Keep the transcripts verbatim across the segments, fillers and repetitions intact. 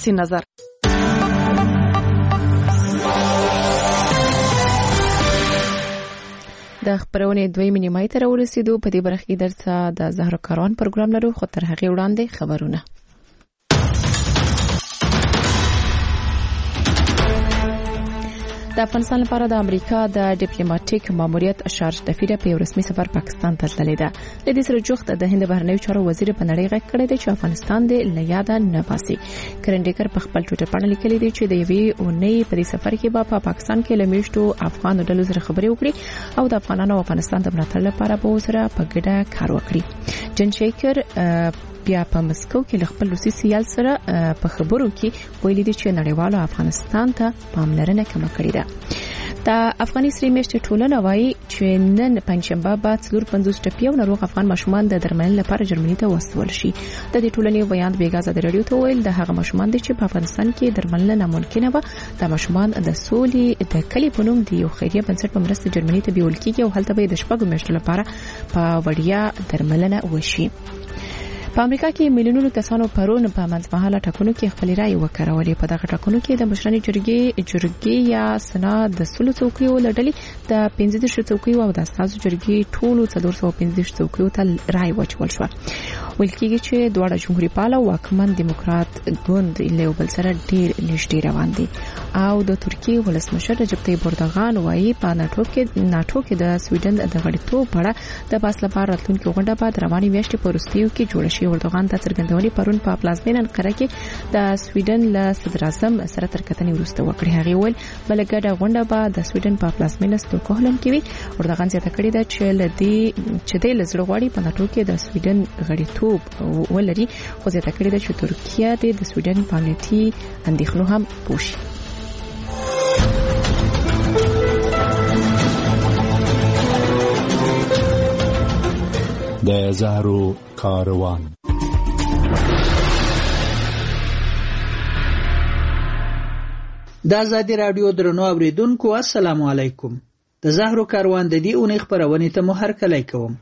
شخصي نظر. د خبرونې دویمې نیمایي ته راورسېدو. په دې برخه کې درته د زهرا کاروان پروګرام لرو، خو تر هغې وړاندې خبرونه. د افغانستان لپاره د امریکا د ډیپلوماټیک ماموریت شارج دفیره په یو رسمي سفر پاکستان ته تللی ده. د دې سره جوخت د هند بهرنیو چارو وزیر په نړۍ غږ کړی دی چې افغانستان د لیاده نه باسي. کرنډیکر په خپل ټویټر باندې لیکلی دی چې د یوې اونۍ په دې سفر کې به په پاکستان کې له میشتو افغان ډلو سره خبرې وکړي او د افغانانو او افغانستان د ملاتړ لپاره به سره په ګډه کار وکړي. جن شیکر بیا په مسکو کې له خپل روسي سیال سره په خبرو کې ویلي دی چې نړیوالو افغانستان ته پاملرنه کمه کړې ده. د افغاني سری میاشتې ټولنه وایي چې نن پنځشنبه به څلور پنځوس ټپي او ناروغ افغان ماشومان د درملنې لپاره جرمني ته واستول شي. د دې ټولنې بیان بیګازه د رادیو ته ویل د هغه ماشومان دي چې په افغانستان کې درملنه ناممکنه وه. د ماشومان د سولې د کلی په نوم د یو خیریه بنسټ په مرسته جرمني ته بیول کېږي او هلته به د شپږو میاشتو لپاره په وړیا درملنه وشي. په امریکا کې میلیونونو کسانو پرون په منځمهاله ټاکنو کې خپل رائے وکړولې. په دغه ټاکنو کې د مشرانو جرګې جرګې یا سنا د سلو څوکیو لړلې د پنځه دېرش څوکیو او د استازو جرګې ټولو څلور سوه پنځه دېرش څوکیو ته رائے واچول شو. ویل کېږي چې دواړه جمهوریت پاله او واکمن دیموکرات ګوند له بل سره ډېر نږدې روان دي. او د ترکیه ولسمشر رجب طیب اردوغان وایي په ناتو کې ناتو کې د سویډن د غړیتوب په اړه د بحث لپاره راتلونکي غونډه بعد رواني میاشتې په وروستیو کې جوړه شي. اردوغان د څرګندونې پرون په پلازمینه انقره کې د سویډن له صدر اعظم سره تر کتنې وروسته وکړه. هغه ویل بل ګډه غونډه به د سویډن په پلازمینه ستوکهولم کې وي. اردوغان زیاته کړې ده چې لدی چې د لزړه غواړي په ناتو کې د سویډن غړیتوب ولري، خو زیاته کړې ده چې ترکیه د سویډن په امنیتي اندېښنو هم پوښي. د زهرو کاروان. د آزادي رادیو درنو اوریدونکو السلام علیکم. د زهرو کاروان د دې اونۍ خبرونه ته مو هرکلی کوم.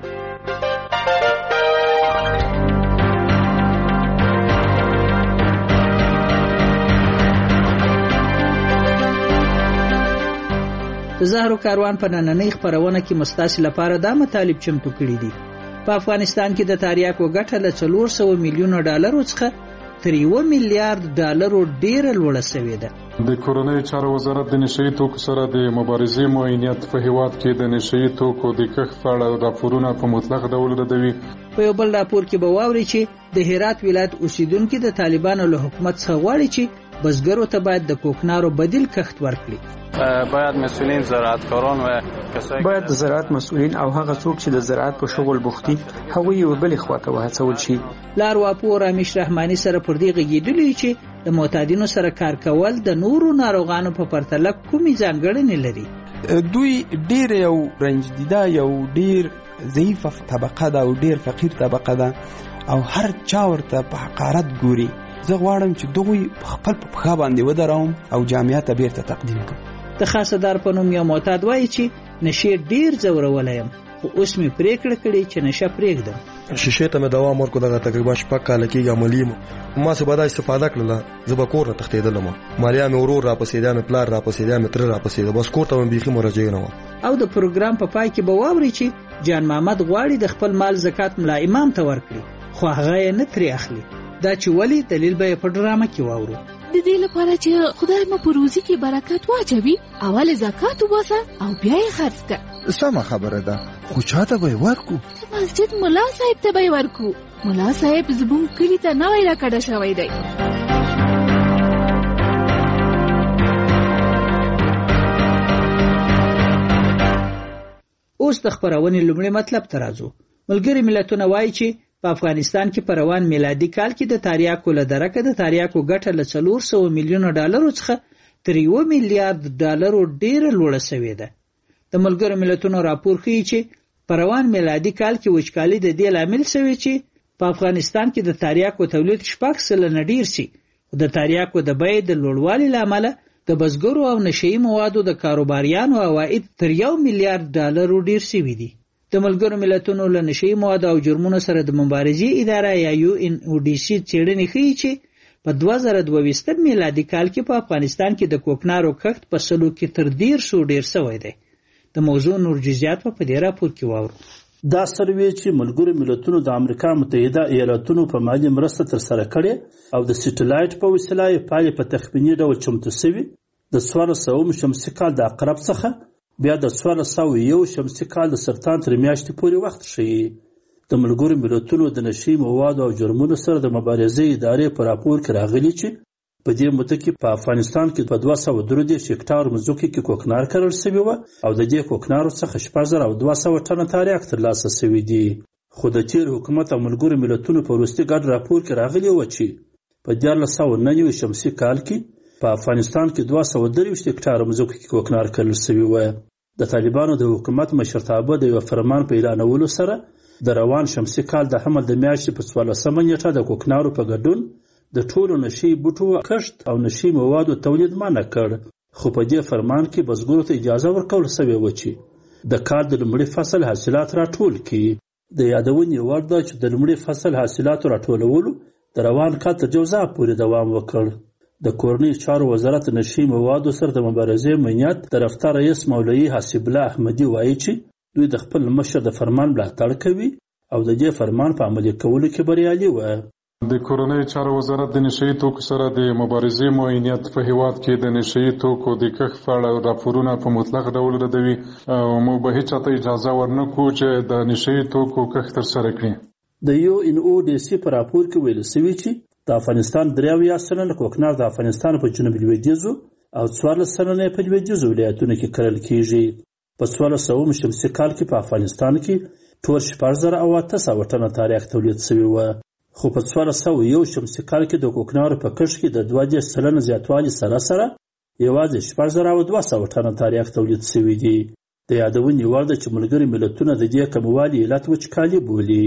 د زهرو کاروان په نننۍ خبرونه کې مستاسي لپاره دا مطالب چمتو کړي دي. په افغانستان کې د تاریاکو ګټه له څلور سوه میلیونه ډالرو څخه تر یو میلیارډ ډالرو ډیره لوړه شوې ده. د کورنۍ چارو وزارت د نشئی توکو سره د مبارزې معاینات په هیواد کې د نشئی توکو د کښت په اړه راپورونه په مطلق ډول ردوي. په یو بل راپور کې به واوري چې د هرات ولایت اوسیدونکو د طالبانو له حکومت څخه غواړي چې بزګرو ته باید د کوکنارو بدیل کښت ورکړي. باید مسؤلین زراعتکاران و کسایی باید د زراعت مسؤلین او هغه څوک چې د زراعت په شغل بوختي هغوی یو بل خواته وهڅول شي. لار واپور امیش رحماني سره پر دې غږیدلی چې د معتادینو سره کار کول د نورو ناروغانو په پرتله کومې ځانګړنې لري. دوی ډیر یو رنجدیده یو ډیر ضعیفه طبقه ده او ډیر فقیر طبقه ده او هر چا ورته په حقارت ګوري. زه غواړم چې دوی خپل په پښه باندې ودرهم او جامعه ته بیرته تقدیم کړم. د خاصدار په نوم یو معتاد وایي چې نشې ډیر ځورولی یم، خو اوس مې پریکړه کړې چې نشه پرېږدم. شیشې ته مې دوام ورکړو، دغه تقریبا شپږ کاله کېږي عملي یم. ما څه به دا استفاده کړله، زه به کور نه تښتېدلم. مالیا مې ورور راپسې دی، مې پلار راپسې دی، مې تره راپسې دی، بس کور ته مې بیخي مرجع نه وه. او د پروګرام په پای کې به واورئ چې جان محمد غواړي د خپل مال زکات ملا امام ته ورکړي، خو هغه یې نه ترې اخلي. دا چې ولې دلیل به په ډرامه کې واورو. د دې لپاره چې خدای مو په روزي کې برکت واچوي، اول زکات وباسه او بیا یې خرڅ کړه. سمه خبره ده، خو چاته به ورکو؟ مسجد ملا صاحب ته به ورکو. ملا صاحب زبون کلی ته نوی راکړه شوی دی. اوس د خبرونې لومړی مطلب ته راځو. ملګري ملتونه وایي چې په افغانستان کې په روان میلادي کال کې د تاریاکو له درکه د تاریاکو ګټه له څلور سوه میلیونه ډالرو څخه تر یو میلیارډ ډالرو ډیره لوړه شوې ده. د ملګرو ملتونو راپور ښیي چې په روان میلادي کال کې وچکالي د دې لامل شوې چې په افغانستان کې د تاریاکو تولید شپږ سلنه ډیر شي. د تاریاکو د بیې د لوړوالي لامل د بزګرو او نشئی موادو د کاروباریانو عواید تر یو میلیارډ ډالرو ډیر شوي دي. د ملګرو ملتونو له نشئی موادو او جرمونو سره د مبارزې اداره یا یو ان او ډي سي څېړنې ښیي چې په دوه زره دوه ویشت میلادي کال کې په افغانستان کې د کوکنارو کښت په سلو کې تر دیرشو ډیر شوی دی. د موضوع نور جزئیات په دې راپور کې واورو. دا سروې چې ملګرو ملتونو د امریکا متحده ایالاتونو په مالي مرسته تر سره کړې او د سټلایټ په وسیله یې پایلې په تخمینی ډول چمتو شوي د څوارلس سوه شمسي کال د عقرب څخه بیا د څوارلس سوه یو شمسي کال د سرطان تر میاشتې پورې وخت ښیي. د ملګرو ملتونو د نشي موادو او جرمونو سره د مبارزې ادارې په راپور کې راغلي چې په دې مدته کې په افغانستان کې په دوه سوه درې دېرش هکټار مځکو کې کوکنار کرل شوي وه او د دې کوکنارو څخه شپږ زره او دوه سوه ټنه تریاک ترلاسه شوي دي. خو د تیر حکومت او ملګرو ملتونو په وروستي ګډ راپور کې راغلي وه چې په دیارلس سوه نهه نوي شمسي کال کې په افغانستان کې دوه سوه درویشت هکټاره مځکو کې کوکنار کرل شوي وه. د طالبانو د حکومت مشرتابه د یو فرمان په اعلانولو سره د روان شمسي کال د حمل د میاشتې په څوارلسمه نیټه د کوکنارو په ګډون د ټولو نشي بوټو کښت او نشي موادو تولید منع کړ. خو په دې فرمان کې بزګرو ته اجازه ورکول شوې وه چې د کال د لومړي فصل حاصلات راټول کړي. د یادونې وړ ده چې د لومړي فصل حاصلاتو راټولولو د روان کال تر جوزا پورې دوام وکړ. د کورنۍ چارو وزارت نشي موادو سره د مبارزې امنیت د رفتار رئیس مولوي حسیب الله احمدي وایي چې دوی د خپل مشر د فرمان ملاتړ کوي او د دې فرمان په عملي کولو کې بریالي وه. د کورنۍ چارو وزارت د نشي توکو سره د مبارزې معاینات په هیواد کې د نشي توکو د کښت په اړه راپورونه په مطلق ډول ردوي او موږ به هیڅ ته اجازه ورنکړو چې د نشي توکو کښت ترسره کړي. د یو ان او ډي سي په راپور کې ویل شوي چې د افغانستان درې اویا سلنه کوکنار د افغانستان په جنوب لویدیځو او څوارلس سلنه په لویدیځو ولایتونو کې کرل کیږي. په څوارلس سوه شمسي کال کې په افغانستان کې ټول شپږ زره او اته سوه ټنه تریاک تولید شوي وه. خو په څوارلس سوه یو شمسي کال کې د کوکنارو په کښت کې د دوه دېرش سلنه زیاتوالي سره سره یوازې شپږ زره او دوه سوه ټنه تریاک تولید شوي دي. د یادونې وړ ده چې ملګري ملتونه د دې کموالي علت وچکالي بولي.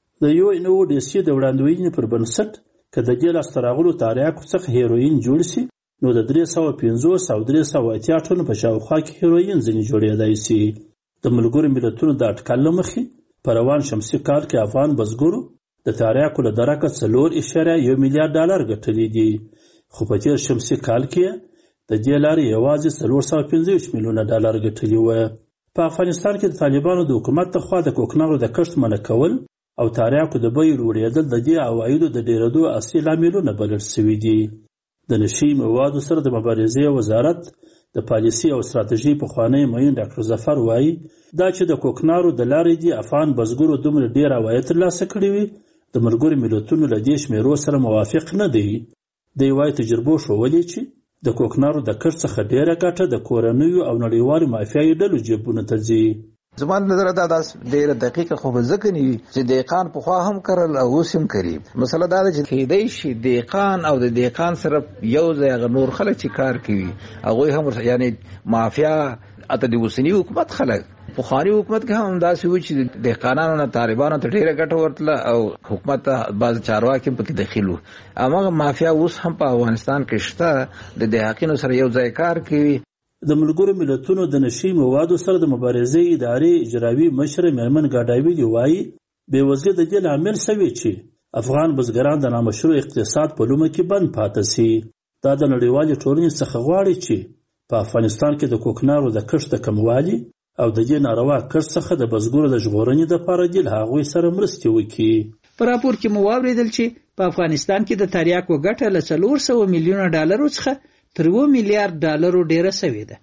د یو ان او ډي سي د وړاندوینې پر بنسټ که د دې لاسته راغلو تریاکو څخه هیروین جوړ شي نو د درې سوه پنځوس او درې سوه اتیا ټنو په شاوخوا کې هیروین ځینې جوړېدای شي. د ملګرو ملتونو د اټکل له مخې په روان شمسي کال کې افغان بزګرو د تریاکو له درکه څلور اعشاریه یو میلیارډ ډالر ګټلي دي. خو په تیر شمسي کال کې د دې لارې یوازې څلور سوه پنځه ویشت میلیونه ډالر ګټلي وه. په افغانستان کې د طالبانو د حکومت لخوا د کوکنارو د کښت منع کول او تریاکو د بیو لوړېدل د دې عوایدو د ډېرېدو اصلي لاملونه بلل شوي دي. د نشي موادو سره د مبارزې وزارت د پالیسي او ستراتیژۍ پخوانی معین ډاکټر ظفر وایي دا چې د کوکنارو د لارې دي افغان بزګرو دومره ډېر عواید ترلاسه کړي وي د ملګرو ملتونو له دې شمېرو سره موافق نه دی. دی وایي تجربو ښودلې چې د کوکنارو د کښت څخه ډېره ګټه د کورنیو او نړیوالو مافیایي ډلو جیبونو ته ځي. زما نظر دا داس ډیره دقیقه خو به ځکه نه وي چې دهقان پخوا هم کرل او اوس هم کوي. مسله دا ده چې کیدای شي دهقان او د دهقان سره یو ځای نور خلک چې کار کوي هغوی هم یعنی مافیا اته د اوسني حکومت خلک پخواني حکومت کې هم داسې و چې دهقانانو نه طالبانو ته ډیره ګټه ورتله او حکومت ته بعض چارواکي پکې دخیل وو. هغه مافیا اوس هم په افغانستان کې شته د دهقانو سره یو ځای کار کوي. د ملګرو ملتونو د نشي موادو سره د مبارزې ادارې اجرایي مشر میرمن ګاډاوي وایي بېوزلي د دې لامل شوی چې افغان بزګران د نامشروع اقتصاد په لومه کې بند پاتې شي. دا د نړیوالې ټولنې څخه غواړي چې په افغانستان کې د کوکنارو د کښت د کموالي او د دې ناروا کښت څخه د بزګرو د ژغورنې دپاره دې له هغوی سره مرستې وکړي. په راپور کې مو واورېدل چې په افغانستان کې د تریاکو ګټه له څلور سوه میلیونه ډالرو څخه تر اووه میلیارډ ډالرو ډیره شوې ده.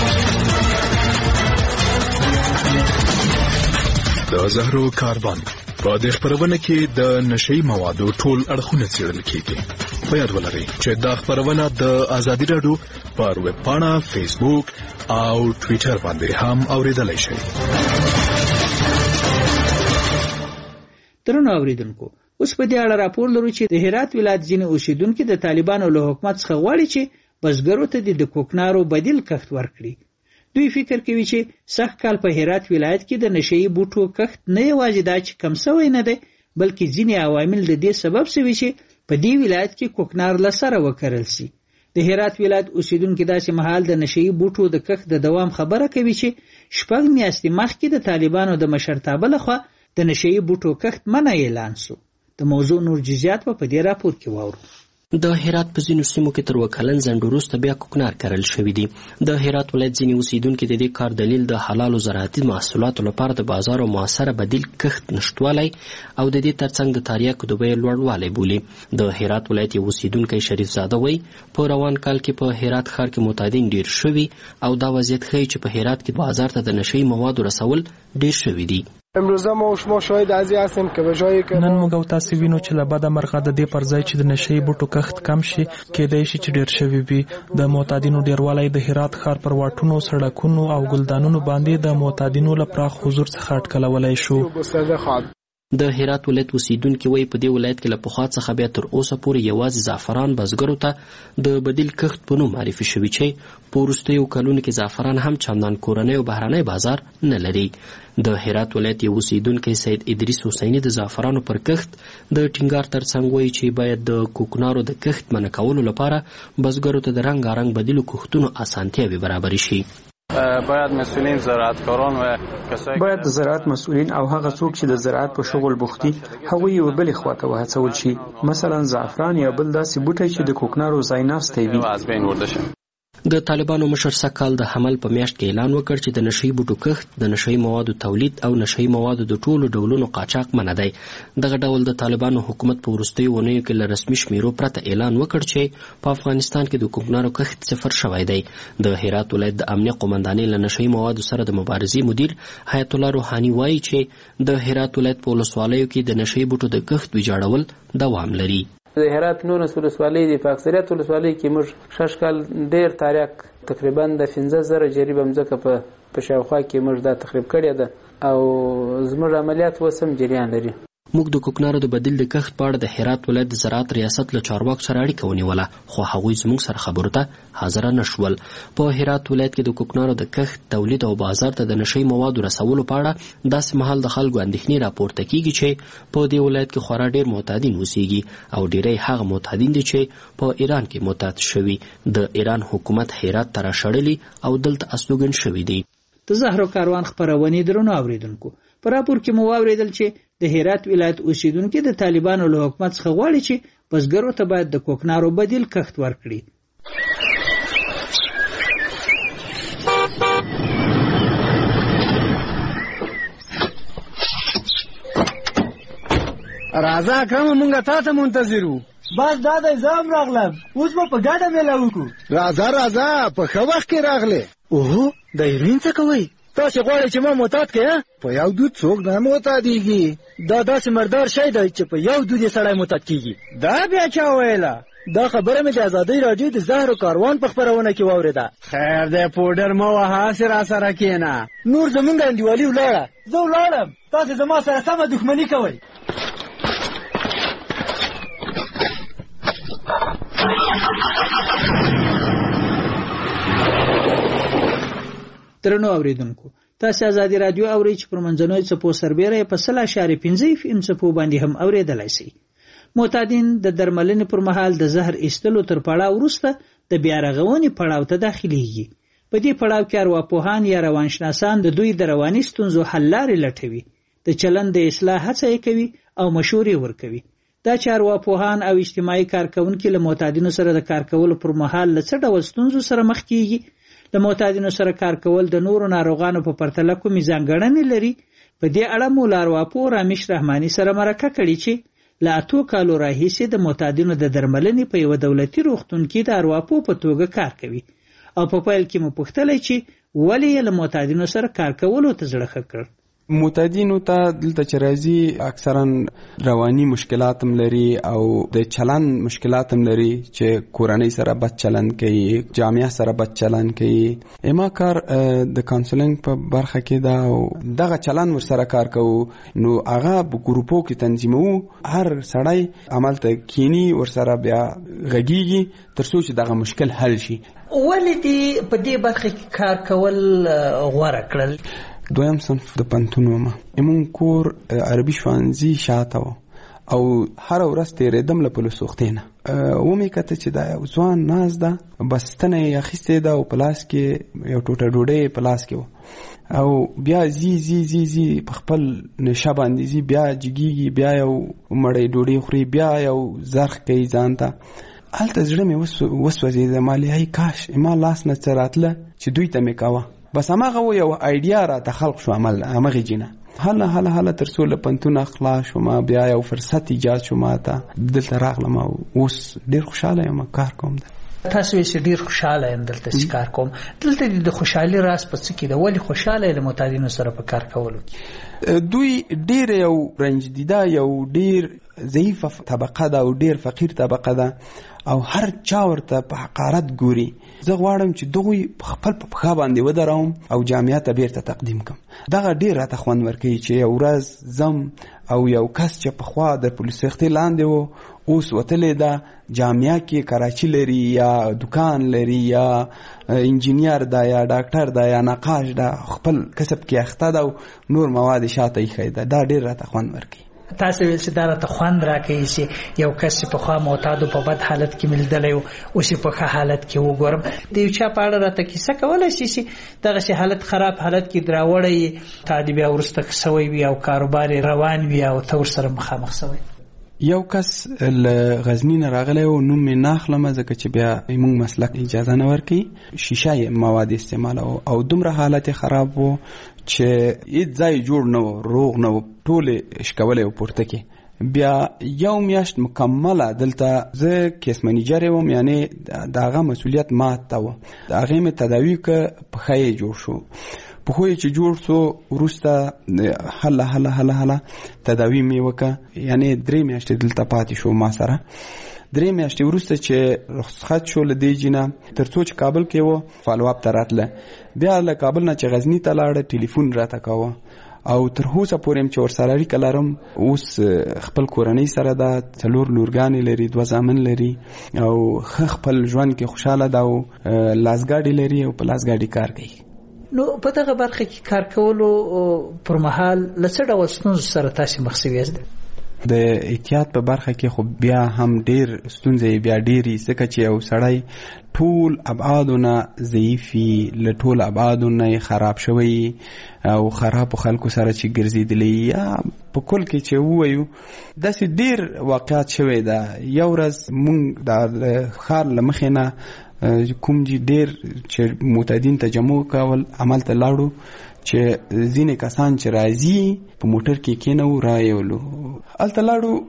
د زهرو کاروان په دې خبرونه کې د نشي موادو ټول اړخونه څېړل کیږي. په یاد ولرئ چې دا خبرونه د ازادي راډیو پر ویب پاڼه، فیسبوک او ټویټر باندې هم اوریدلای شئ. درنو اوریدونکو، اوس په دې اړه راپور لرو چې د هرات ولایت ځینې اوسیدونکو د طالبانو له حکومت څخه غواړي چې بزګرو ته د کوکنارو بدیل کښت ورکړي. دوی فکر کوي چې سږ کال په هرات ولایت کې د نشئی بوټو کښت نه یوازې دا چې کم شوی نه دی، بلکې ځینې عوامل د دې سبب شوي چې په دې ولایت کې کوکنار له سره وکرل شي. د هرات ولایت اوسیدونکو داسې مهال د نشئی بوټو د کښت د دوام خبره کوي چې شپږ میاشتې مخکې د طالبانو د مشرتابه لخوا د نشئی بوټو کښت منع اعلان شو. د موضوع نور جزئیات په دې راپور کې واورو. د هرات په ځینو سیمو کې تر وکلن ځنډ وروسته بیا کوکنار کرل شوي دي. د هرات ولایت ځینې اوسیدونکي د دې کار دلیل د حلالو زراعتي محصولاتو لپاره د بازار او موثره بدیل کښت نشتوالی او د دې ترڅنګ د تریاکو د بیې لوړوالی بولي. د هرات ولایت یو اوسیدونکی شریف زاده وایي په روان کال کې په هرات ښار کې معتادین ډیر شوي او دا وضعیت ښیي چې په هرات کې بازار ته د نشهیي موادو رسول ډیر شوي دي. امروزه ما و شما شاهد از این هستیم که به جایی که نن موږ او تاسو وینو چې له بده مرغه د دې پر ځای چې د نشهیي بوټو کښت کم شي کېدای شي چې ډیر شوي وي. د معتادینو ډیروالی د هرات ښار پر واټونو، سړکونو او ګلدانونو باندې د معتادینو له پراخ حضور څخه اټکلولی شو. د هرات ولایت اوسیدونکي وایي په دې ولایت کې له پخوا څخه بیا تر اوسه پورې یوازې زعفران بزګرو ته د بدیل کښت په نوم معرفي شوي چې په وروستیو کلونو کې زعفران هم چندان کورنی او بهرنی بازار نه لري. د هرات ولایت یو اوسیدونکی سید ادریس حسیني د زعفرانو پر کښت د ټینګار ترڅنګ وایي چې باید د کوکنارو د کښت منع کولو لپاره بزګرو ته د رنګارنګ بدیلو کښتونو اسانتیاوې برابرې شي. باید مسئولین زراعتکاران و کسایی باید د زراعت مسئولین او هغه څوک چې د زراعت په شغل بوختي هغوی یو بل خواته وهڅول شي، مثلا زعفران یا بل داسې بوټی چې د کوکنارو ځای ناستی وي. از بین برده شي. د طالبانو مشر سږ د حمل په میاشت کې اعلان وکړ چې د نشهیي بوټو کښت، د نشهیي موادو تولید او نشهیي موادو د ټولو ډولونو قاچاق منع دی. دغه ډول د طالبانو حکومت په وروستیو اونیو کې له رسمي شمیرو پرته اعلان وکړ چې په افغانستان کې د کوکنارو کښت صفر شوی دی. د هرات ولایت د امنیه قومندانۍ له نشهیي موادو سره د مبارزې مدیر حیات الله روحاني وایي چې د هرات ولایت په ولسوالیو کې د نشهیي بوټو د کښت ویجاړول دوام لري. د هرات نورس ولسوالۍ د په اکثریت ولسوالۍ کې موږ شش کال ډیر تاریخ تقریبا د پنځه زره جریبه مځکه په په شاوخوا کې موږ دا تخریب کړې ده او زموږ عملیات اوس هم جریان لري. موږ د کوکنارو د بدیل د کښت په اړه د هرات ولایت د زراعت ریاست له چارواکو سره اړیکه ونیوله خو هغوی زموږ سره خبرو ته حاضره نه شول. په هرات ولایت کې د کوکنارو د کښت، تولید او بازار ته د نشهیي موادو رسولو په اړه داسې مهال د خلکو اندېښنې راپورته کیږي چې په دې ولایت کې خورا ډیر معتادین اوسیږي او ډیری هغه معتادین دي چې په ایران کې معتاد شوي. د ایران حکومت هرات ته راشړلي او دلته استوګن شوي دي. د زهرو کاروان خپرونې درنو اوریدونکو، په راپور کې مو واوریدل چې د هرات ولایت اوسیدونکو د طالبانو له حکومت څخه غواړي چې بزګرو ته باید د کوکنارو بدیل کښت ورکړي. راځه اکرم مونږه تا ته منتظر وو. بس دا د زام راغلم، اوس به په ګډه میله وکړو. راځه راځه په ښه وخت کې راغلې. اوهو د ایرین څه کوئ؟ تاسې غواړئ چې ما معتاد کړې؟ په یو دود څوک نه معتادېږي. دا داسې مردار شی دی چې په یو دود یې سړی معتاد کېږي. دا بیا چا ویله؟ دا خبره مې د ازادۍ راډیو د زهرو کاروان په خپرونه کې واورېده. خیر دی پوډر مه وهه، هسې راسره کښېنه. نور زمونږ انډیوالي ولاړه، زه ولاړم، تاسې زما سره سمه دښمني کوئ. درنو اوریدونکو، تاسو ازادي رادیو اورئ چې پر منځنوي څپو سربېره په سل اشاریه پنځه اف ام څپو باندې هم اوریدلای شئ. معتادین د درملنې پر مهال د زهر ایستلو تر پړاو وروسته د بیا رغونې پړاو ته داخليږي. په دې پړاو کې ارواپوهان یا روانشناسان د دوی د رواني ستونزو حل لارې لټوي، د چلند د اصلاح هڅه کوي او مشورې ورکوي. دا چې ارواپوهان او اجتماعي کارکونکي له معتادینو سره د کار کولو پر مهال له څه ډول ستونزو سره مخ کیږي، د معتادینو سره کار کول د نورو ناروغانو په پرتله کومې ځانګړنې لري. په دې اړه مو له ارواپوه رامیش رحماني سره مرکه کړې چې له اتو کالو راهیسې د معتادینو د درملنې په یو دولتي روغتون کې د ارواپوه په توګه کار کوي او په پیل کې مو پوښتلی چې ولې یې له معتادینو سره کار کولو ته زړه ښه کړ. معتادینو ته دلته چې راځي اکثرا رواني مشکلات هم لري او د چلند مشکلات هم لري چې کورنۍ سره بد چلند کوي، جامعه سره بد چلند کوي. اما کار د کانسلینګ په برخه کې دا او دغه چلند ورسره کار کوو نو هغه په ګروپو کې تنظیمو، هر سړی عمل ته کینی ورسره بیا غږیږي تر څو چې دغه مشکل حل شي. ولې دې په دې برخه کې کار کول غوره کړل؟ دویم صنف د پنتون ومه، امون کور عربي ښوونځي شاته و او هر ورځ تېرېدم له پلو سوختې نه. ومې کته چې دا یو ځوان ناست ده، بستنه یې اخیستې ده او په لاس کې یو ټوټه ډوډۍ په لاس کې و او بیا زی زی زی زی په خپل نشه باندې زی، بیا جګیږي، بیا یو مړۍ ډوډۍ خوري، بیا یو زرخ کوي ځان ته هلته زړه مې وسوځېده مالې هی کاش ما لاس نه څه راتله چې دوی ته مې کوه بس هماغه و یو آیډیا راته خلق شو عمل همغې جینه هله هله هله تر څو له پنتونه خلاص شوم بیا یو فرصت ایجاد شو ما ته دلته راغلم اوس ډېر خوشحاله یم کار کوم تاسو یې ډیر خوشاله یم دلته چې کار کوم دلته د خوشحالي راز په څه کې ده ولې خوشاله له متعدینو سره په کار کولو دوی ډیر یو رنج دیده یو ډیر ضعیفه طبقه ده او ډیر فقیر طبقه ده او هر چا ورته په حقارت ګوري زه غواړم چې دغوی خپل په پښه باندې ودروم او جامعه ته بیرته تقدیم کړم دغه ډیر راته خوند ورکوي چې یو ورځ زم او یو کس چې پخوا د پولیس اختې لاندې و اوس وتلی ده جامعه کې کراچي لري یا دکان لري یا انجینیر ده یا ډاکټر ده یا نقاش ده خپل کسب کې اخته ده او نور مواد شاته ایښی ده دا ډیر راته خوند ورکوي تاسو ویل چې دا راته خوند راکوي چې یو کس چې پخوا معتادو په بد حالت کې ملدلی و اوس په ښه حالت کې وګورم د یو چا په اړه راته کیسه کولی شي چې دغسې حالت خراب حالت کې راوړی تا دې بیا وروسته سوی وي او کاروبار روان وي او ته ورسره مخامخ سوی یو کس له غزنی نه راغلی و نوم مې نه اخلم ځکه چې بیا موږ مسلک اجازه نه ورکوي شیشه مواد استعمالوه او دومره حالت خراب و چې هیڅ ځای جوړ نه و روغ نه و ټولې شکولی و پورته کې بیا یو میاشت مکمله دلته زه کیس منیجر وم یعنی د هغه مسؤلیت ما ته و د هغې مې تداوي که پښه یې جوړ شو پښو یې چې جوړ شو وروسته هله هله هله هله تداوي مې وکړه یعنی درې میاشتې دلته پاتې شو ما سره درې میاشتې وروسته چې رخصت شو له دې جینه تر څو چې کابل کې و فالو اپ ته راتله بیا له کابل نه چې غزني ته لاړه ټلیفون راته کوه او تر اوسه پورې یم چې ورسره اړیکه لرم اوس خپل کورنۍ سره ده څلور لورګانې لري دوه زامن لري او ښه خپل ژوند کې خوشحاله ده او لاسګاډي لري او په لاسګاډي کار کوي نو په دغه برخه کې کار کولو پر مهال له څه ډول ستونزو سره تاسو مخ شوي یاست د احتیاط په برخه کې خو بیا هم ډیر ستونزې بیا ډیرې ځکه چې یو سړی ټول ابعادونه ضعیفي له ټول ابعادونه خراب شوی او خراب خلکو سره چې ګرځېدلی یا په کل کې چې ووایو داسې ډیر واقعات شوی ده یو ورځ موږ د ښار له مخې نه کوم چې ډیر چې معتادین تجمع کول عمل ته لاړو چې ځینې کسان چې راځي په موټر کې کېنو رایولو هلته لاړو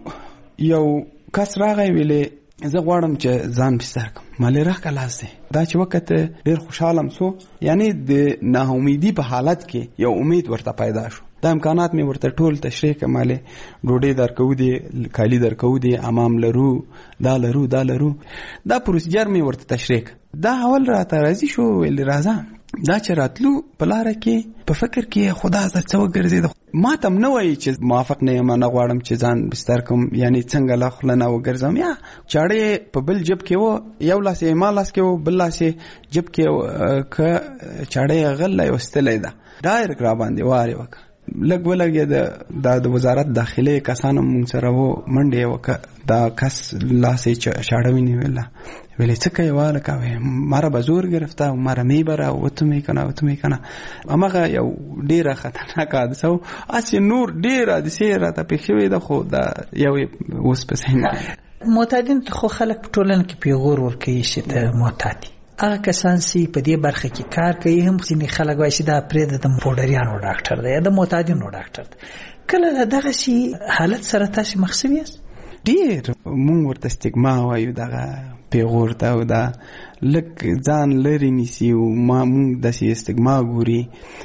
یو کس راغی ویلې زه غواړم چې ځان بستر کړم مالې راښکه لاس دی دا چې وکته ډېر خوشحالم سو یعنی د ناامیدي په حالت کې یو امید ورته پیدا شو دا امکانات مې ورته ټول تشریح کړم مالې ډوډۍ درکوو دي کالي درکوو دي امام لرو دا لرو دا لرو دا پروسیجر مې ورته تشریح کړ دا اول راته راضي شو ویلې راځه دا چې راتلو په لاره کې په فکر کې خدا زه څه وګرځېد ما ته هم نه وایي چې موافق نه یم نه غواړم چې ځان بستر کوم یعنی څنګه له خوله نه وګرځم یا چاړه په بل جب کې و یو لاس یې ما لاس کې و بل لاس یې جب کې که چاړه یې غله یې وستلی ده ډایرک را باندې وارې وکړه لږ ولګېده د وزارت داخلې کسانو مونږ سره و منډې یې وکړه دا کس لاس یې چاړه ونیوله ویلې څه کوې والکه ما را به زور گرفته او ما را میبره وته می کنه وته می کنه هماغه یو ډیره خطرناکه حادثه و هسې نور ډېر حادثې راته پېښ شوې ده خو دا یو یې اوس پسې نه معتادین خو خلک په ټولنه کې پیغور ورکوي چې ته معتاد دي هغه کسان چې په دې برخه کې کار کوي هم ځینې خلک وایي چې دا پرېږده د پوډریانو ډاکټر دی یا د معتادینو ډاکټر دی کله له دغسې حالت سره تاسې مخ شوي یاست ډېر مونږ ورته استګما وایو دغه پیغور ته او دا لږ ځان لرې نیسي او ما مونږ داسې استګما ګوري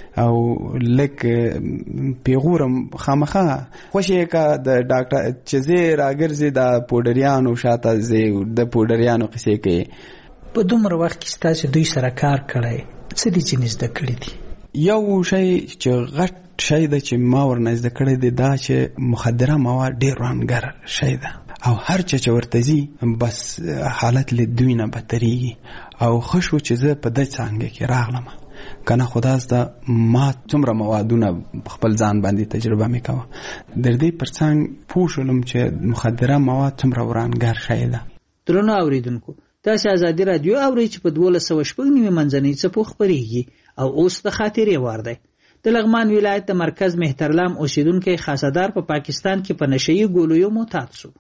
او لږ پیغور هم خامخا خوښ یې که د ډاکټر چې زه راګرځې د پوډریانو شاته ځې د پوډریانو قصې کوي په دومره وخت کې ستاسو دوی سره کار کړی څه دي چې زده کړي دي یو شی چې غټ شی ده چې ما ورنه زده کړی دی دا چې مخدره مواد ډېر رانګر شی ده او هر چا چې ورته ځي بس حالت له دوی نه بدتریږي او ښه شو چې زه په دې څانګه کې راغلم کنه خدا زده ما څومره موادونه خپل ځان باندې تجربه مې کوه در دې پر څنګ پوه شولم چې مخدره مواد څومره ورانګر شی ده درنو اوریدونکو تاسو ازادي رادیو اورئ چې په دولس سوه شپږ نوي منځنۍ څپو خپرېږي او اوس د خاطرې وار دی د لغمان ولایت د مرکز مهترلام اوسیدونکی خاصدار په پا پاکستان کې په نشهیي ګولیو معتاد شو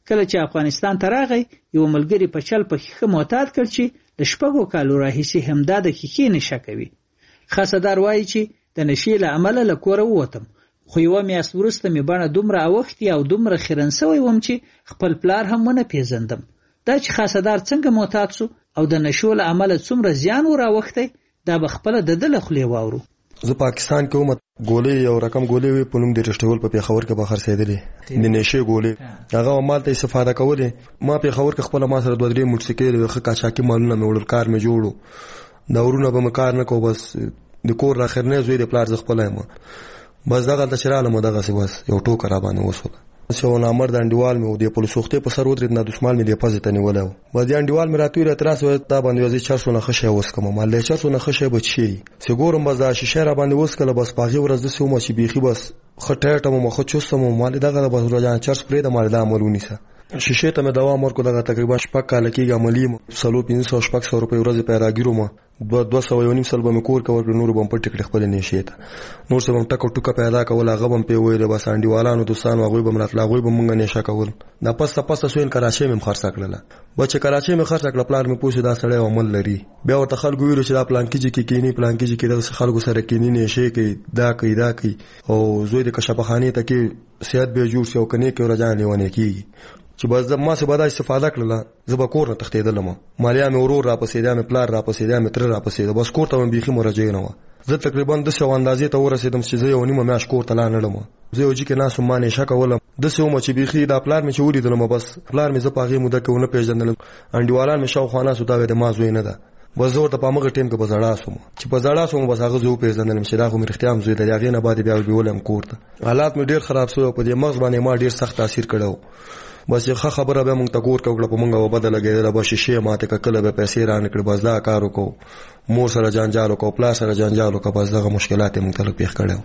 کله چې افغانستان ته راغی یو ملګری په چل په ښه معتاد کړ چې د شپږو کالو راهیسې همدا د ښیښې نشه کوي. خاصدار وایي چې د نشې له امله له کوره ووتم، خو یوه میاشت وروسته مې بڼه دومره اوښتې او دومره خیرن سوی وم چې خپل پلار هم ونه پیژندم. دا چې خاصدار څنګه معتاد سو او د نشو له امله څومره زیان ور اوښتی دا به خپله د ده له خولې واورو. زه پاکستان کې وم، ګولې یو رقم ګولې وې په نوم د رشتول په پیښور کې به خرڅېدلې د نشې ګولې، هغه مال ته استفاده کولې. ما پیښور کې خپله ما سره دوه درې موټرسایکل وې، ښه قاچاقي مالونه مې وړل، کار مې جوړو، دا ورونه به مې کار نه کوو، بس د کور راخرنی زوی د پلار زه خپله یم. بس دغلته چې رالم دغسې بس یو ټوکه را باندې وسوله. یو نامرده انډیوال مې و، د پولیسو سوختې په سر ودرېد، نه دسمال مې دې پزې ته نیولی و. بس دې انډیوال مې راته ویل اعتراض ویل دا باندې وځي چرسو نه ښه شی وڅکم. ما له چرسو نه ښه شی به څښې چې ګورم بس دا شیشه را باندې وڅکله، بس په هغې ورځ داسې ومه چې بیخي بس ښه ټیټه وم، ښه چسته وم. ما دغه ده بس ورجانه چرس پرېږده، ما دا عمل ونیسه. شیشې ته مې دوام ورکړو، دغه تقریبا شپږ کاله کېږي عملي یم، څلور پنځه سوه شپږ سوه روپۍ ورځې پیداګیر وم، دوه دوه سوه یو نیم سل به مې کور ته ورکړل، نور به م پټې کړې خپلې نشې ته، نور څه به م ټکه ټوکه پیدا کول، هغه به م پرې ویلې، بس انډیوالانو دوستانو هغوی به م راتله، هغوی به مونږ نشه کول. دا پسته پسته سوین کراچۍ مې م خرڅه کړله. بس چې کراچۍ مې خرڅه کړه پلار مې پوه شو دا سړی عمل لري. بیا ورته خلکو ویلو چې دا پلانکي ځای کې کیني، پلانکي ځای کې دغسې خلکو سره کیني، نشې کوي، دا کوي دا کوي، او زوی د کشپخانې ته کې صحت به جوړ شي او که نیکې ورجانه لیونی کېږي. چې بس ما څه به دا استفاده کړله، زه به کور نه تښتېدلم، مالیا مې ورور راپسې دی، مې پلار راپسې دی، مې تره راپسې دی، بس کور ته مې بیخي مرجع نه وه. زه تقریبا داسې یو اندازې ته ورسېدم چې زه یو نیمه میاشت کور ته لا نه ړم. زه یو جي کې ناست وم، ما نشه کولم، داسې ومه چې بیخي دا پلار مې چې ولیدلم، بس پلار مې زه په هغې موده کې ونه پېژندلم، انډیوالان مې شاوخوا ناست وو، دا وې د ما زوی نه ده. بس زه ورته په همغه ټایم کې به زړه سوم، چې په زړه سوم بس هغه زه وپېژندلم چې دا خو مې رښتیا هم زوی دی. هغې نه بعد بیا بیولم کور ته. حالات مې ډېر خراب سوی او په دې مغز باندې ما ډېر سخت تاثیر کړی و. بس یو ښه خبره بیا مونږ ته کور ته وکړه، په مونږ به بده لګېدله، بس شیشې ماتې که کله به پیسې رانه کړې، بس دا کار وکړو، مور سره جنجال وکړو، پلار سره جنجال وکړه، بس دغه مشکلات یې مونږ ته لږ پېښ کړی و.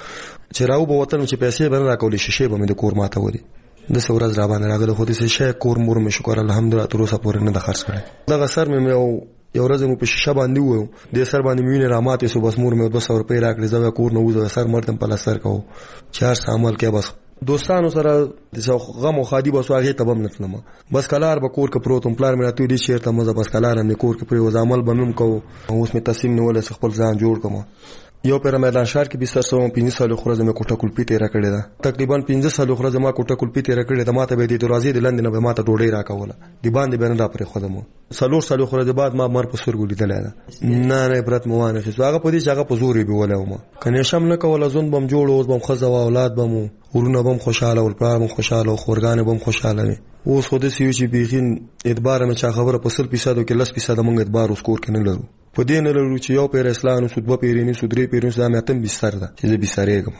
چې راو به وتلم چې پیسې به نه راکولې، شیشې به مې د کور ماتولې. داسې ورځ را باندې راغله، خو داسې شی کور مور مې شکر الحمدلله تر اوسه پورې نه ده خرڅ کړی. دغه سر مې یو یو ورځ مو په شیشه باندې وویو، دې سر باندې مې وینې را ماتې سو، بس مور مې دوه سوه روپۍ راکړې، زه کور نه وځه، سر مردم پلستر کوو چې هر څه عمل کوې. بس دوستانو سره د غم او ښادي بس هغې ته به م نه تلم، بس کلار به کور کې پروت وم، پلار مې راته ویلي چېرته مه ځه، بس کلار هم مې کور کې پرېوځه، عمل به نه م کوو. اوس مې تصمیم نیولی چې خپل ځان جوړ کړم. یو پېره میدان ښار کې بستر سوم، پنځه څلوېښت ورځې مې کوټه کلپي تېره کړې ده، تقریبا پنځه څلوېښت ورځې ما کوټه کلپي تېره کړې ده. ما ته به یې د دروازې د لاندې نه به ما ته ډوډۍ راکوله، د باندې به نه را پرېښودم. څلور څلوېښت ورځې بعد ما مر په سترګو لیدلی ده. نه نه عبرت مې وانخېست، هغه په دې چې هغه په زور یې بیولی وم، که نېشه م نه کوله، ژوند به م جوړ و، اوس به م ښځه وه، اولاد به م، ورونه به م خوشحاله ول، پلار به م خوشحاله و، خورګانې به م خوشحاله وې. اوس خو داسې یو چې بیخي اعتباره مې چا خبره په سل فیصدو کې لس فیصده موږ اعتبار اوس کور کې نه لرو. په دې نه لرو چې یو پېره اصلاح نوسو، دوه پېرې نیسو، درې پېرې نیسو، دا مې اتم بستر ده چې زه بسترېږم.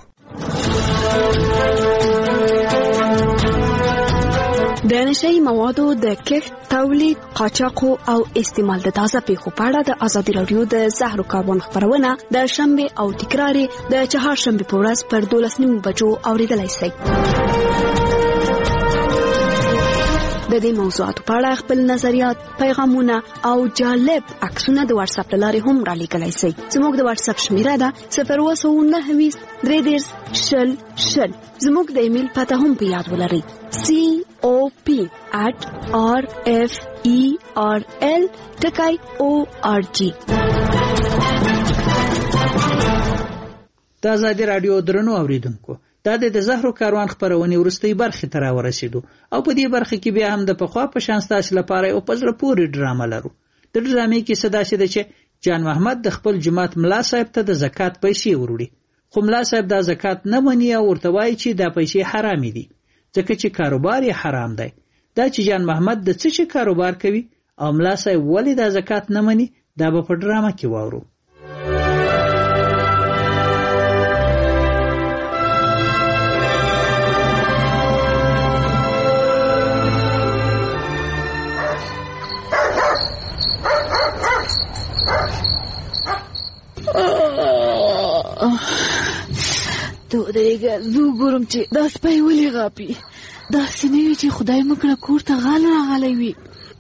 د نشهیي موادو د کښت، تولید، قاچاق او استعمال د تازه پیښو په اړه د ازادي راډیو د زهرو کاروان خپرونه د شنبه او تکرار د چهارشنبه په ورځ پر دولس نیمو بجو اوریدلای شئ. د دې موضوعاتو په اړه خپل نظریات، پیغامونه او جالب عکسونه د واتس اپ لارې هم را لیږلی شئ. زموږ د واتس اپ شمیره ده صفر اووه سوه نهه ویشت درې دېرش شل شل. زموږ د ایمیل پته هم په یاد ولرئ، سی او پی at r f e r l ټکی او ار جی. د ازادي راډیو درنو اوریدونکو، دا د زهرو کاروان خپرونې وروستۍ برخې ته راورسېدو او په دې برخه کې بیا هم د پخوا په شان ستاسو لپاره یو په زړه پورې ډرامه لرو. د ډرامې کیسه داسې ده چې جان محمد د خپل جماعت ملا صاحب ته د زکات پیسې وروړي، خو ملا صاحب دا زکات نه مني او ورته وایي چې دا پیسې حرامې دي ځکه چې کاروبار یې حرام دی. دا چې جان محمد د څه چې کاروبار کوي او ملا صاحب ولې دا زکات نه مني، دا به په ډرامه کې واورو. تو درېږه زه وګورم چې دا سپی ولې غاپي. داسې نه وي چې خدای مکړه کور ته غال راغلی وي.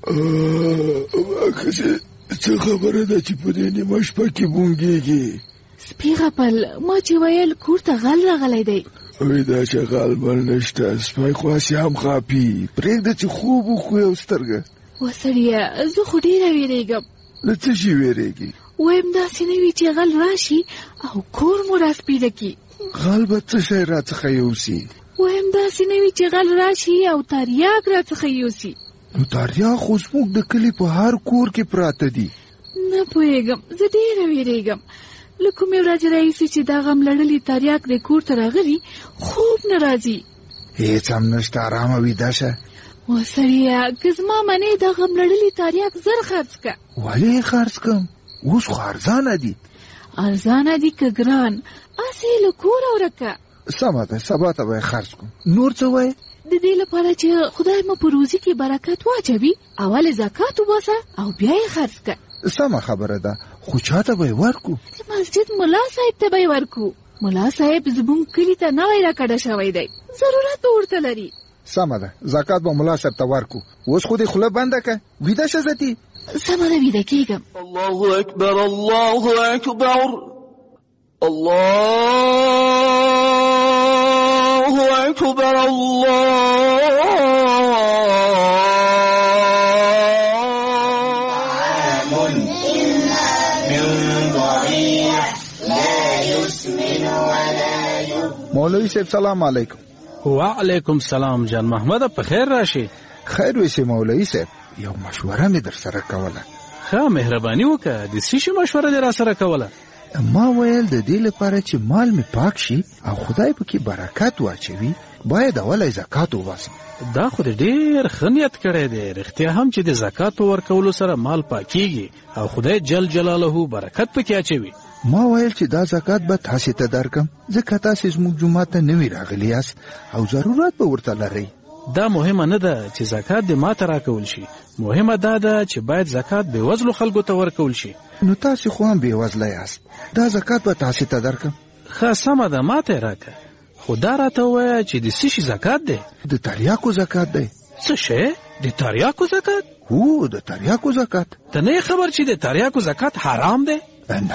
ښځې څه خبره ده چې په دې نیمه شپه کې بونګېږي؟ سپي غپل، ما چې ویل کور ته غل راغلی دی. وی دا چې غالمل نشته سپی خواسي هم خاپي پرېږده چې خوب وخو یو سترګه وسړیه زه خو ډېره وېرېږم له څه شي وېرېږي وایم داسې نه وي چې غل راشي او کور مو راسپیده کړي غل به څه شی راڅخه یوسي وایم داسې نه وي چې غل راشي او تریاک راڅخه یوسي نو تریاک خو زموږ د کلي په هر کور کې پراته دي نه پوهېږم زه ډېره وېرېږم له کومې ورځې راهیسې چې دا غم لړلي تریاک دې کور ته راغلي خوب نه راځي هېڅ هم نشته ارامه ویده شه وسړیه که زما منې دا غم لړلي تریاک زر خرڅ کړه ولې یې خرڅ کړم اوس خو ارزانه دي ارزانه دي که ګران هسې له کوره ورکه سمه ده سبا ته به یې خرڅ کړم نور څه وایې د دې لپاره چې خدای مو په روزي کې برکت واچوي اول زکات وباسه او بیا یې خرڅ کړه سمه خبره ده خو چاته به یې ورکو د مسجد ملا صاحب ته به یې ورکو ملا صاحب زموږ کلي ته نوی راکډه شوی دی ضرورت به ورته لري سمه ده زکات به ملا صاحب ته ورکو اوس خو دې خوله بنده که ویده شه زتي سمه ده ویده کېږم الله اکبر الله اکبر الله اکبر الله مولوی صاحب سلام علیکم وعلیکم سلام جان محمد په خیر راشي خیر وسی مولوی صاحب یو مشوره مې در سره کوله ښه مهرباني وکړه د څه شي مشوره دې را سره کوله ما ویل د دې لپاره چې مال مې پاک شي او خدای پکې برکت واچوي باید اول زکات وباسم دا خو دې ډېر ښه نیت کړی دی رښتیا هم چې د زکات په ورکولو سره مال پاکیږي او خدای جل جلاله برکت پکې اچوي ما ویل چې دا زکات به تاسې ته درکم ځکه تاسې زموږ جومات ته نوي راغلي یاست او ضرورت به ورته لرئ دا مهمه نه ده چې زکات دې ما ته راکول شي مهمه دا ده چې باید زکات بېوزلو خلکو ته ورکول شي نو تاسې خو هم بېوزله یاست دا زکات به تاسې ته درکم ښه سمه ده ما ته یې راکړه خو دا راته ووایه چې د څه شي زکات دی د تریاکو زکات دی څه شی د تریاکو زکات هو د تریاکو زکات ته نه خبر چې د تریاکو زکات حرام دی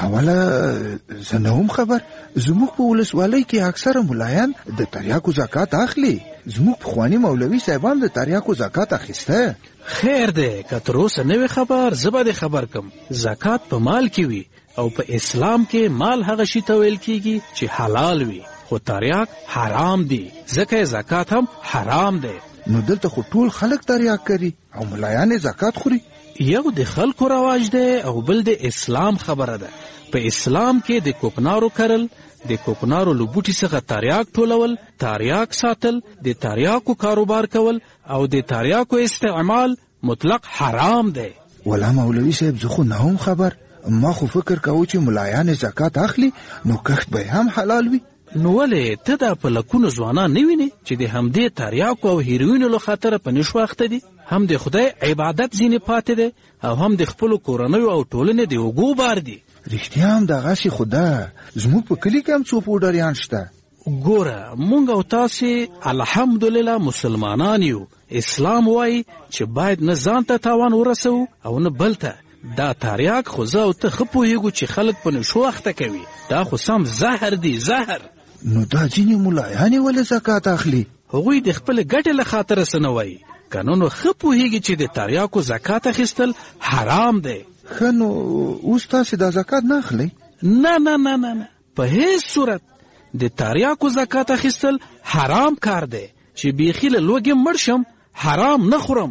ناوله زه نه هم خبر زموږ په ولسوالۍ کې اکثره ملایان د تریاکو زکات اخلي زموږ پخواني مولوي صاحبان د تریاکو زکات اخیسته خیر دی که تر اوسه نه وي خبر زه به دې خبر کم زکات په مال کې وي او په اسلام کې مال هغه شي ته ویل کېږي چې حلال وي خو تریاک حرام دی ځکه زکات هم حرام دی نو دلته خو ټول خلک تریاک کوي او ملایان زکات خوري یو د خلکو رواج دی او بل د اسلام خبره ده په اسلام کې د کوکنارو کرل د کوکنارو له بوټي څخه تریاک ټولول تریاک ساتل د تریاکو کاروبار کول او د تریاکو استعمال مطلق حرام دی ولا مولوي صاحب زه خو نه هم خبر ما خو فکر کوم چې ملایان زکات اخلي نو کښت به هم حلال وي نو ولې ته دا په لکونو ځوانان نه وینې چې د همدې تریاکو او هیروینو له خاطره په نشو اخته دي هم د خدای عبادت ځینې پاتې دی او هم د خپلو کورنیو او ټولنې د اوږو بار دي رښتیا هم دغسې خو ده زموږ په کلي کې هم څو پوډریان شته ګوره مونږ او تاسې الحمدلله مسلمانان یو اسلام وایي چې باید نه ځان ته تاوان ورسوو او نه بل ته دا تریاک خو زه او ته ښه پوهېږو چې خلک په نشو اخته کوي دا خو سم زهر دی زهر نو دا ځینې ملایانې ولې زکات اخلي هغوی د خپلې ګټې له خاطره څه نه وایي که نو نو ښه پوهېږي چې د تریاکو زکات اخیستل حرام دی ښه نو اوس تاسې دا زکات نه اخلئ نه نه نه نه نه په هیڅ صورت د تریاکو زکات اخیستل حرام کار دی چې بیخي له لوږې مړ شم حرام نه خورم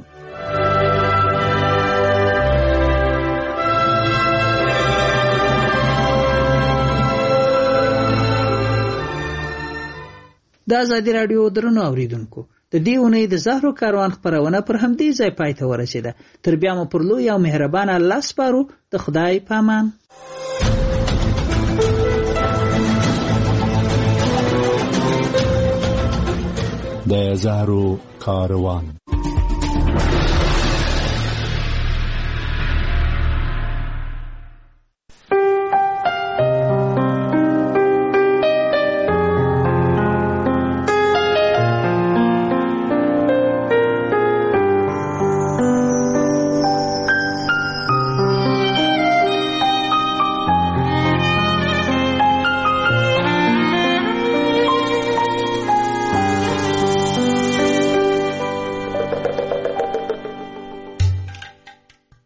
د ازادي راډیو درنو اوریدونکو د دې اونۍ د زهرو کاروان خپرونه پر همدې ځای پای ته ورسېده تر بیا مو پر لوی او مهربان الله سپارو د خدای په امان د زهرو کاروان